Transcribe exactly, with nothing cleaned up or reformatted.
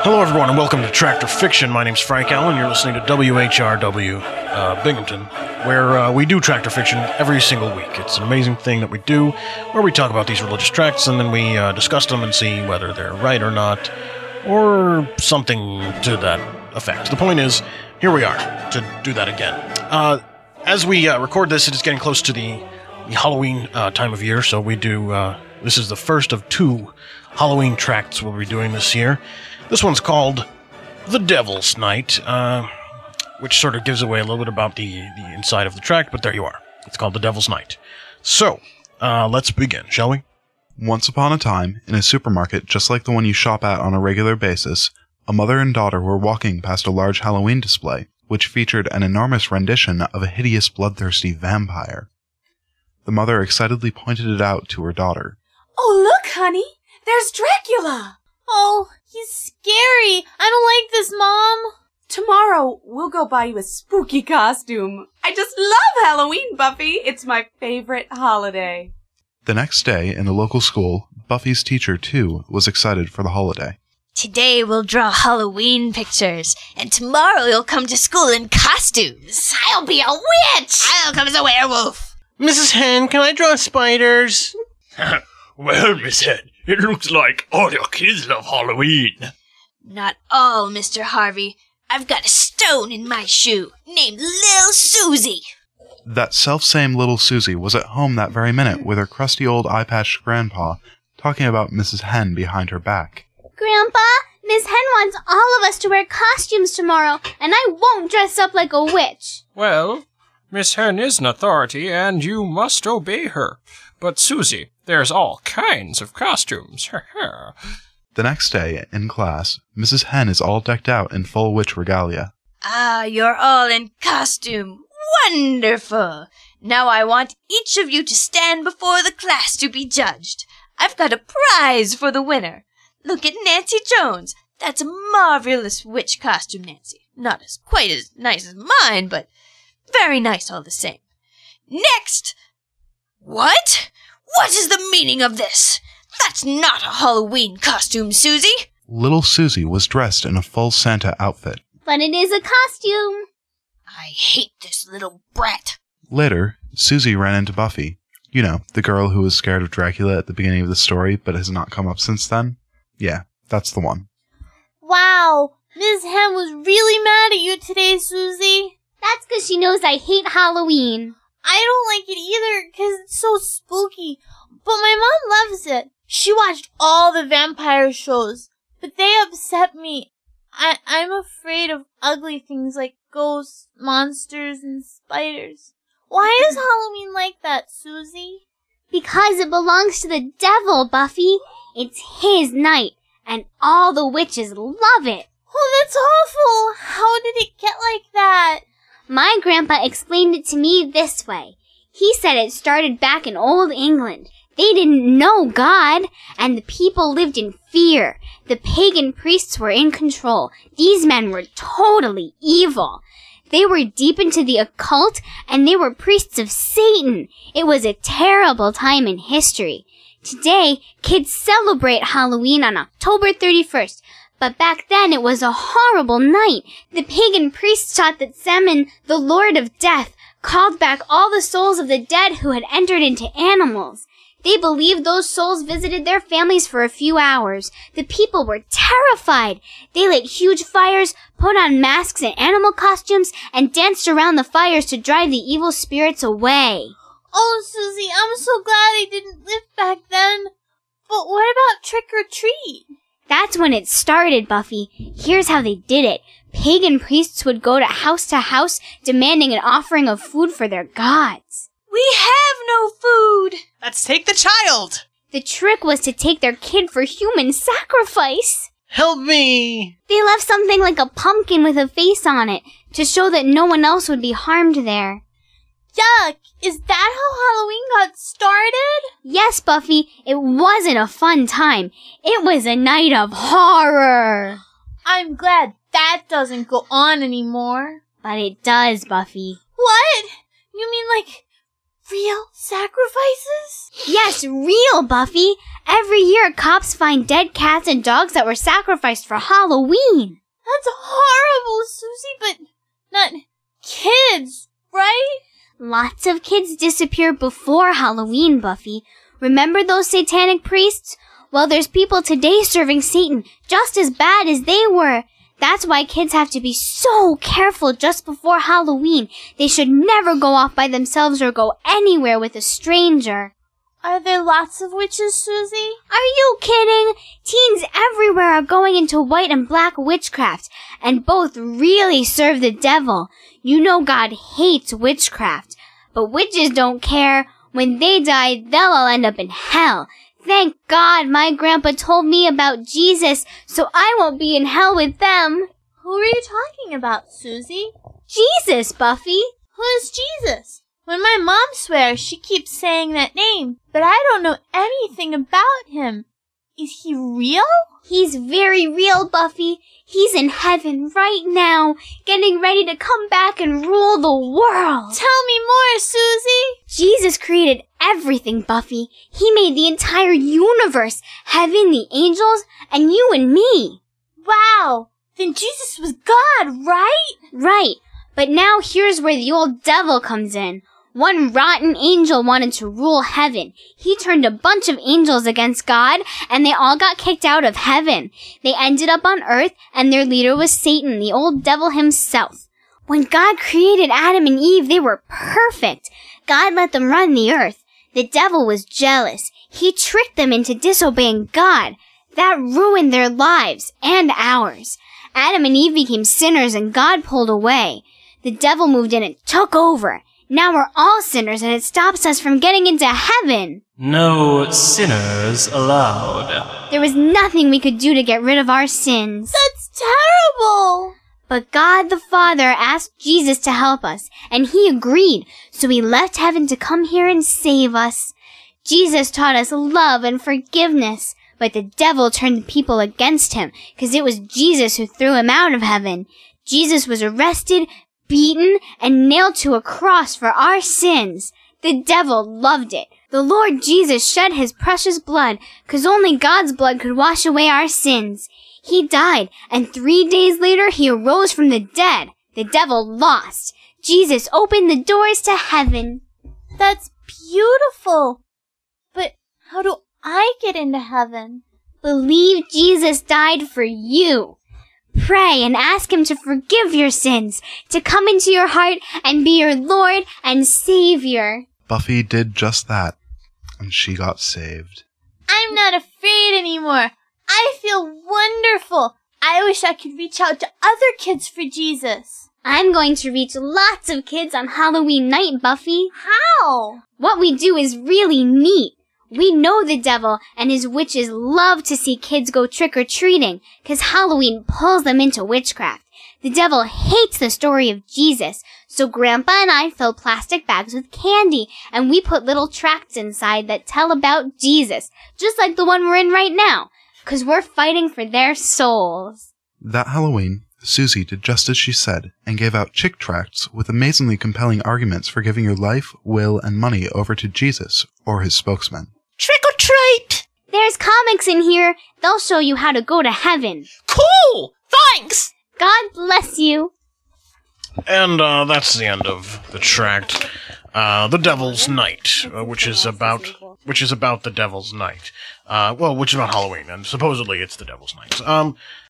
Hello everyone and welcome to Tractor Fiction. My name's Frank Allen. You're listening to W H R W uh, Binghamton, where uh, we do Tractor Fiction every single week. It's an amazing thing that we do, where we talk about these religious tracts and then we uh, discuss them and see whether they're right or not, or something to that effect. The point is, here we are to do that again. Uh, as we uh, record this, it is getting close to the, the Halloween uh, time of year, so we do, uh, this is the first of two Halloween tracts we'll be doing this year. This one's called The Devil's Night, uh, which sort of gives away a little bit about the, the inside of the tract, but there you are. It's called The Devil's Night. So, uh, let's begin, shall we? Once upon a time, in a supermarket just like the one you shop at on a regular basis, a mother and daughter were walking past a large Halloween display, which featured an enormous rendition of a hideous bloodthirsty vampire. The mother excitedly pointed it out to her daughter. Oh, look, honey! There's Dracula! Oh, he's scary. I don't like this, Mom. Tomorrow, we'll go buy you a spooky costume. I just love Halloween, Buffy. It's my favorite holiday. The next day, in the local school, Buffy's teacher, too, was excited for the holiday. Today we'll draw Halloween pictures, and tomorrow you'll come to school in costumes. I'll be a witch! I'll come as a werewolf. Missus Hen, can I draw spiders? Well, Miss Hen, it looks like all your kids love Halloween. Not all, Mister Harvey. I've got a stone in my shoe, named Lil Susie. That self-same little Susie was at home that very minute with her crusty old eye-patched grandpa, talking about Missus Hen behind her back. Grandpa, Miss Hen wants all of us to wear costumes tomorrow, and I won't dress up like a witch. Well, Miss Hen is an authority, and you must obey her. But, Susie, there's all kinds of costumes. The next day, in class, Missus Hen is all decked out in full witch regalia. Ah, you're all in costume. Wonderful! Now I want each of you to stand before the class to be judged. I've got a prize for the winner. Look at Nancy Jones. That's a marvelous witch costume, Nancy. Not as quite as nice as mine, but very nice all the same. Next! What? What is the meaning of this? That's not a Halloween costume, Susie. Little Susie was dressed in a full Santa outfit. But it is a costume. I hate this little brat. Later, Susie ran into Buffy. You know, the girl who was scared of Dracula at the beginning of the story, but has not come up since then. Yeah, that's the one. Wow, Miss Hen was really mad at you today, Susie. That's because she knows I hate Halloween. I don't like it either because it's so spooky, but my mom loves it. She watched all the vampire shows, but they upset me. I I'm afraid of ugly things like ghosts, monsters, and spiders. Why is Halloween like that, Susie? Because it belongs to the devil, Buffy. It's his night, and all the witches love it. Oh, that's awful. How did it get like that? My grandpa explained it to me this way. He said it started back in old England. They didn't know God, and the people lived in fear. The pagan priests were in control. These men were totally evil. They were deep into the occult, and they were priests of Satan. It was a terrible time in history. Today, kids celebrate Halloween on October thirty-first. But back then it was a horrible night. The pagan priests taught that Semon, the Lord of Death, called back all the souls of the dead who had entered into animals. They believed those souls visited their families for a few hours. The people were terrified. They lit huge fires, put on masks and animal costumes, and danced around the fires to drive the evil spirits away. Oh, Susie, I'm so glad I didn't live back then. But what about trick or treat? That's when it started, Buffy. Here's how they did it. Pagan priests would go to house to house demanding an offering of food for their gods. We have no food. Let's take the child. The trick was to take their kid for human sacrifice. Help me! They left something like a pumpkin with a face on it to show that no one else would be harmed there. Yuck! Is that how Halloween got started? Yes, Buffy, it wasn't a fun time. It was a night of horror. I'm glad that doesn't go on anymore. But it does, Buffy. What? You mean like Real sacrifices? Yes, real, Buffy. Every year, cops find dead cats and dogs that were sacrificed for Halloween. That's horrible, Susie, but not kids, right? Lots of kids disappear before Halloween, Buffy. Remember those satanic priests? Well, there's people today serving Satan just as bad as they were. That's why kids have to be so careful just before Halloween. They should never go off by themselves or go anywhere with a stranger. Are there lots of witches, Susie? Are you kidding? Teens everywhere are going into white and black witchcraft, and both really serve the devil. You know God hates witchcraft, but witches don't care. When they die, they'll all end up in hell. Thank God my grandpa told me about Jesus, so I won't be in hell with them. Who are you talking about, Susie? Jesus, Buffy. Who's Jesus? When my mom swears, she keeps saying that name, but I don't know anything about him. Is he real? He's very real, Buffy. He's in heaven right now, getting ready to come back and rule the world. Tell me more, Susie. Jesus created everything, Buffy. He made the entire universe, heaven, the angels, and you and me. Wow. Then Jesus was God, right? Right. But now here's where the old devil comes in. One rotten angel wanted to rule heaven. He turned a bunch of angels against God, and they all got kicked out of heaven. They ended up on earth, and their leader was Satan, the old devil himself. When God created Adam and Eve, they were perfect. God let them run the earth. The devil was jealous. He tricked them into disobeying God. That ruined their lives, and ours. Adam and Eve became sinners, and God pulled away. The devil moved in and took over. Now we're all sinners, and it stops us from getting into heaven. No sinners allowed. There was nothing we could do to get rid of our sins. That's terrible. But God the Father asked Jesus to help us, and he agreed, so he left heaven to come here and save us. Jesus taught us love and forgiveness, but the devil turned the people against him, because it was Jesus who threw him out of heaven. Jesus was arrested, beaten, and nailed to a cross for our sins. The devil loved it. The Lord Jesus shed his precious blood, because only God's blood could wash away our sins. He died, and three days later he arose from the dead. The devil lost. Jesus opened the doors to heaven. That's beautiful. But how do I get into heaven? Believe Jesus died for you. Pray and ask him to forgive your sins, to come into your heart and be your Lord and Savior. Buffy did just that, and she got saved. I'm not afraid anymore. I feel wonderful. I wish I could reach out to other kids for Jesus. I'm going to reach lots of kids on Halloween night, Buffy. How? What we do is really neat. We know the devil and his witches love to see kids go trick-or-treating, 'cause Halloween pulls them into witchcraft. The devil hates the story of Jesus, so Grandpa and I fill plastic bags with candy, and we put little tracts inside that tell about Jesus, just like the one we're in right now, 'cause we're fighting for their souls. That Halloween, Susie did just as she said, and gave out chick tracts with amazingly compelling arguments for giving your life, will, and money over to Jesus or his spokesman. Trick or treat! There's comics in here. They'll show you how to go to heaven. Cool! Thanks! God bless you. And uh, that's the end of the tract, uh, "The Devil's Night," uh, which is about which is about the Devil's Night. Uh, well, which is about Halloween, and supposedly it's the Devil's Night. Um,